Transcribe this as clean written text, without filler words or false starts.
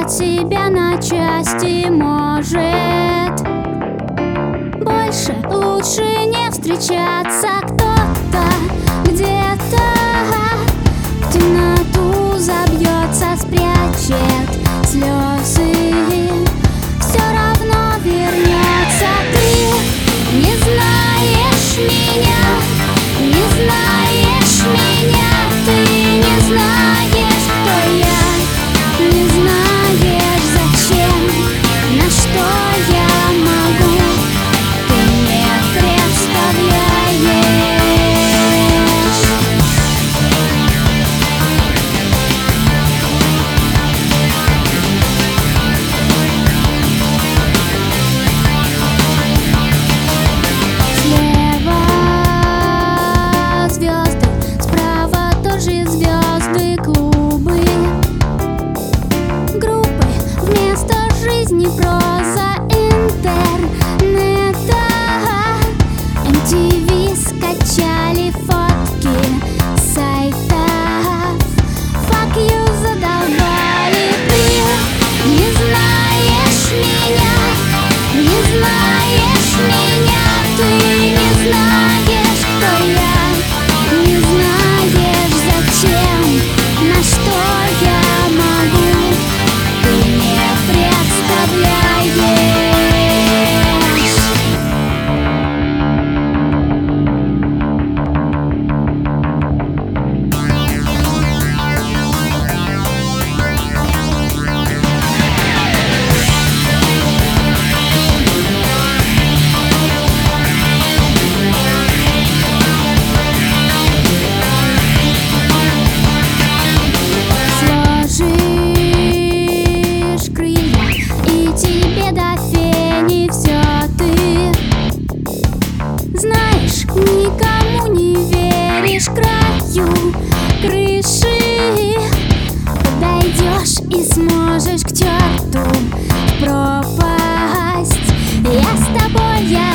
разорвать себя на части, может. Больше лучше не встречаться. Кто-то где-то в темноту забьется, спрячет слезы, все равно вернется. Ты не знаешь меня, не знаешь меня, ты не знаешь, кто я, не знаешь, зачем, на что я могу, ты не представляешь. Слева звезды, справа тоже звезды, клубы, группы, вместо жизни проза интернета. MTV скачали фотки с сайтов, fuck you задолбали. Ты не знаешь меня, не знаешь меня, ты не знаешь, кто я, не знаешь, зачем, на что я могу, ты не представляешь. Сложишь крылья, и тебе до фени все ты знаешь, никому не веришь. К краю крыши подойдешь и сможешь к черту в пропасть. Я с тобой, я